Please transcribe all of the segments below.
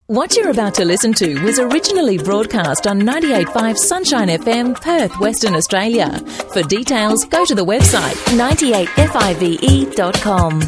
What you're about to listen to was originally broadcast on 98.5 Sunshine FM, Perth, Western Australia. For details, go to the website 98five.com.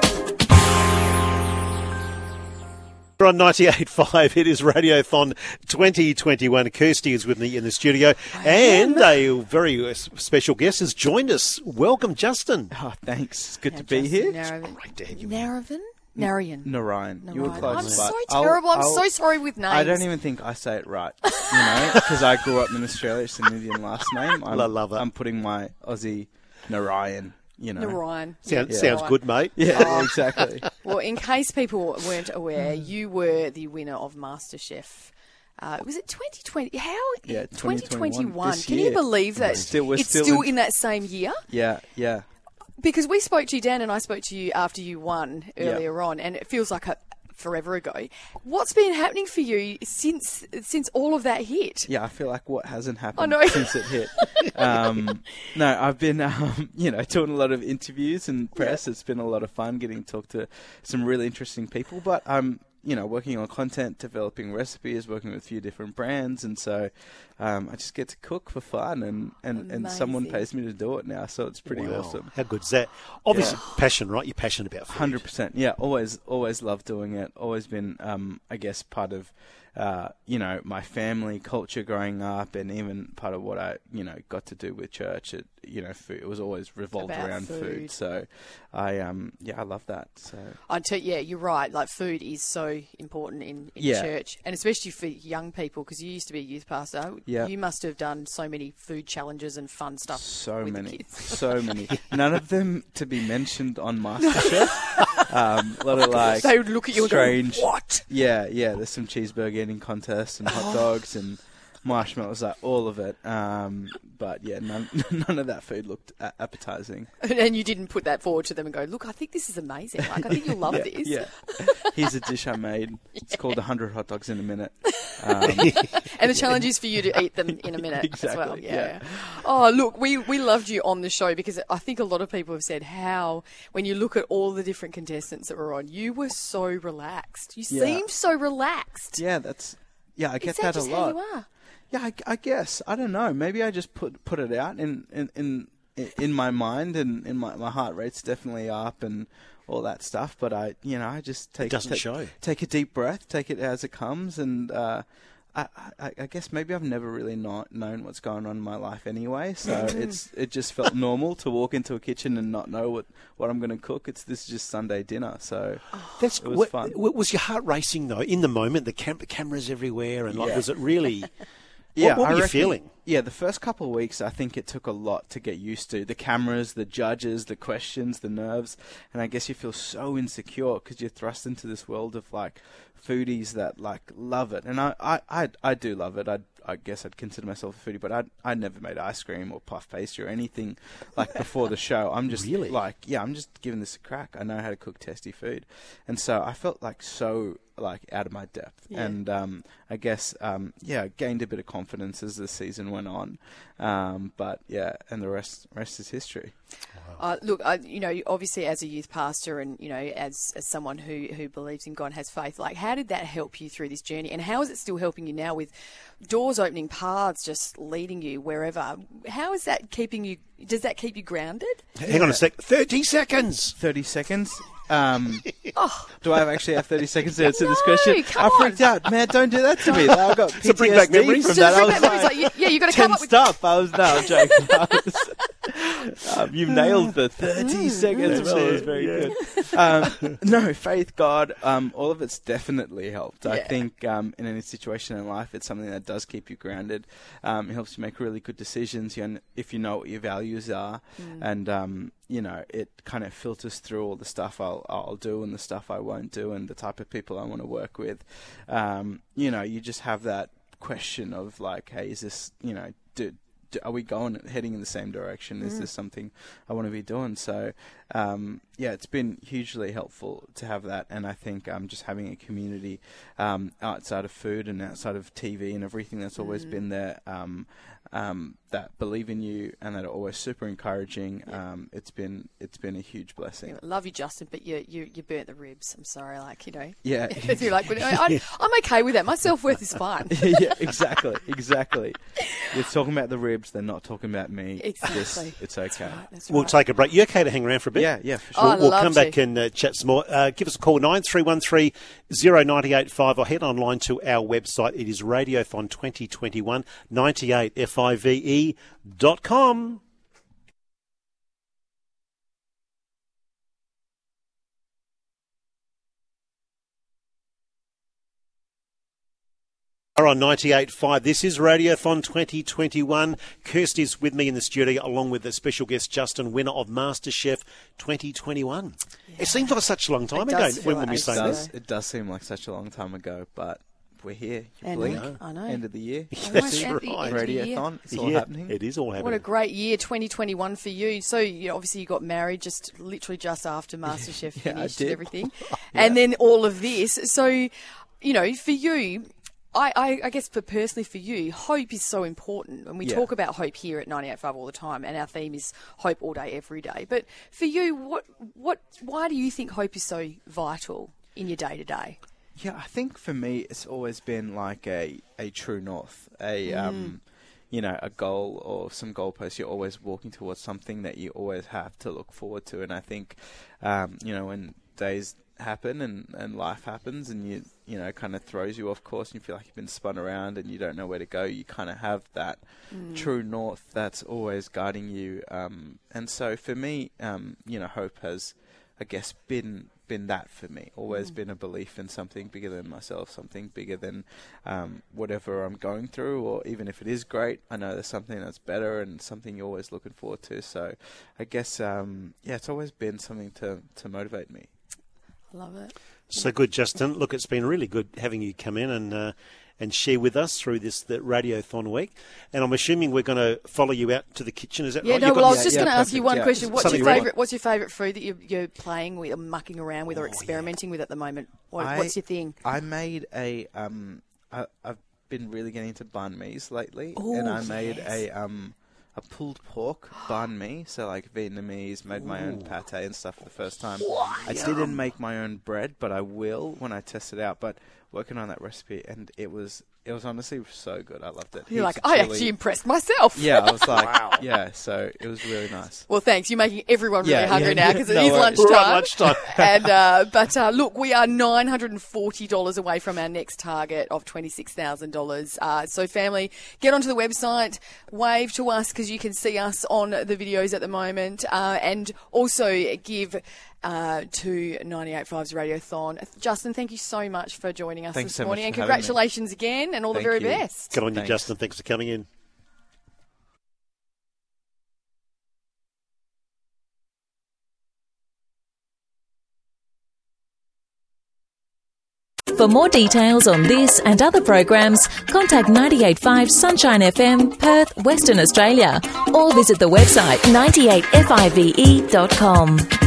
We're on 98.5. It is Radiothon 2021. Kirsty is with me in the studio, and a very special guest has joined us. Welcome, Justin. Oh, thanks. It's good to be here. Great to have you. Narayan. You were close. I'm so terrible. I'm so sorry with names. I don't even think I say it right, because I grew up in Australia. It's an Indian last name. I love it. I'm putting my Aussie Narayan, Narayan. Sounds good, mate. Yeah, exactly. Well, in case people weren't aware, you were the winner of MasterChef. Was it 2020? How? Yeah, 2021. Can year. you believe that It's still in that same year? Yeah. Because we spoke to you, Dan, and I spoke to you after you won earlier on, and it feels like forever ago. What's been happening for you since all of that hit? Yeah, I feel like what hasn't happened know. since it hit. No, I've been, doing a lot of interviews and press. It's been a lot of fun getting to talk to some really interesting people, but I'm working on content, developing recipes, working with a few different brands, and so I just get to cook for fun, and someone pays me to do it now, so it's pretty awesome. How good is that? Obviously, passion, right? You're passionate about food. 100%. Yeah, always loved doing it. Always been, I guess, part of my family culture growing up, and even part of what I, got to do with church. Food, it was always revolved around food. So I love that. So you're right. Like, food is so important in church, and especially for young people, because you used to be a youth pastor. Yeah. You must have done so many food challenges and fun stuff. So with many, the kids. so many. None of them to be mentioned on MasterChef. A lot of they would look at you strange. And go, what? Yeah. There's some cheeseburger eating contests and hot dogs and marshmallows, all of it. But yeah, none of that food looked appetizing. And you didn't put that forward to them and go, look, I think this is amazing. Like, I think you'll love this. Yeah. Here's a dish I made. It's called 100 hot dogs in a minute. And the challenge is for you to eat them in a minute exactly, as well. Yeah. Oh, look, we loved you on the show, because I think a lot of people have said how, when you look at all the different contestants that were on, you were so relaxed. You seemed so relaxed. Yeah, I get that a lot. How you are? Yeah, I guess. I don't know. Maybe I just put it out in my mind, and in my heart rate's definitely up and all that stuff. But I just take a deep breath, take it as it comes, and I guess maybe I've never really known what's going on in my life anyway. So it just felt normal to walk into a kitchen and not know what I'm going to cook. This is just Sunday dinner, so it was fun. Was your heart racing though in the moment? The cameras everywhere, and was it really? Yeah, what were you feeling? Yeah, the first couple of weeks, I think it took a lot to get used to. The cameras, the judges, the questions, the nerves. And I guess you feel so insecure because you're thrust into this world of, foodies that, love it. And I do love it. I guess I'd consider myself a foodie, but I never made ice cream or puff pastry or anything, before the show. I'm just, really? I'm just giving this a crack. I know how to cook tasty food. And so I felt, so out of my depth. Yeah. And I guess, gained a bit of confidence as the season went on. But yeah, and the rest is history. Wow. Look, obviously as a youth pastor and, as someone who believes in God and has faith, how did that help you through this journey? And how is it still helping you now with doors opening, paths just leading you wherever? How is that keeping you, does that keep you grounded? Hang on a sec. 30 seconds. 30 seconds? Do I actually have 30 seconds to answer this question? I freaked out. Man, don't do that to me. I've got PTSD bring back memories. from that. I was you got to come up with... up. I was joking. You've nailed the 30 seconds. Well, it was very good. No, faith, God, all of it's definitely helped. Yeah. I think in any situation in life, it's something that does keep you grounded. It helps you make really good decisions if you know what your values are. And, it kind of filters through all the stuff I'll do and the stuff I won't do and the type of people I want to work with. You just have that question of hey, is this, are we heading in the same direction? Is this something I want to be doing? So, it's been hugely helpful to have that, and I think just having a community outside of food and outside of TV and everything that's always been there, that believe in you and that are always super encouraging. It's been a huge blessing. Yeah, love you, Justin, but you burnt the ribs. I'm sorry, Yeah, you're like, I'm okay with that. My self-worth is fine. Yeah, exactly. You're talking about the ribs, they're not talking about me. Exactly. It's okay. That's We'll take a break. You okay to hang around for a bit? Yeah, for sure. Oh, We'll come back and chat some more. Give us a call, 9313 0985, or head online to our website. It is Radiothon 2021, 98five.com. On 98.5. This is Radiothon 2021. Kirsty's with me in the studio along with the special guest Justin, winner of MasterChef 2021. Yeah. It seems like such a long time ago when we say this. It does seem like such a long time ago, but we're here. I know. End of the year. That's right. Radiothon. It's all happening. It is all happening. What a great year, 2021 for you. So, obviously you got married literally just after MasterChef finished and everything. And then all of this. So, for you, I guess personally for you, hope is so important. And we talk about hope here at 98.5 all the time, and our theme is hope all day, every day. But for you, why do you think hope is so vital in your day-to-day? Yeah, I think for me, it's always been like a true north, a goal or some goalposts. You're always walking towards something that you always have to look forward to. And I think, when days happen and life happens and you kind of throws you off course and you feel like you've been spun around and you don't know where to go, you kind of have that true north that's always guiding you. And so for me, hope has, I guess, been that for me. Always been a belief in something bigger than myself, something bigger than whatever I'm going through, or even if it is great, I know there's something that's better and something you're always looking forward to. So I guess, it's always been something to motivate me. Love it. So good, Justin. Look, it's been really good having you come in and share with us through the Radiothon week. And I'm assuming we're going to follow you out to the kitchen. Is that right? Yeah, no, I was just going to ask you one question. What's Something your favourite food that you're playing with or mucking around with or experimenting with at the moment? What's your thing? I made I've been really getting into banh mi's lately. Ooh, and I made a pulled pork banh mi, so like Vietnamese, made my own pate and stuff for the first time. I didn't make my own bread, but I will when I test it out. But working on that recipe, and it was honestly so good. I loved it. You're like, I actually impressed myself. Yeah, I was like, wow. Yeah, so it was really nice. Well, thanks. You're making everyone really hungry now because it is lunchtime. And but look, we are $940 away from our next target of $26,000. So family, get onto the website, wave to us because you can see us on the videos at the moment, and also give to 98.5's Radiothon. Justin, thank you so much for joining us this morning, and congratulations again, and all the very best. Good on you, Justin. Thanks for coming in. For more details on this and other programs, contact 98.5 Sunshine FM, Perth, Western Australia, or visit the website 98five.com.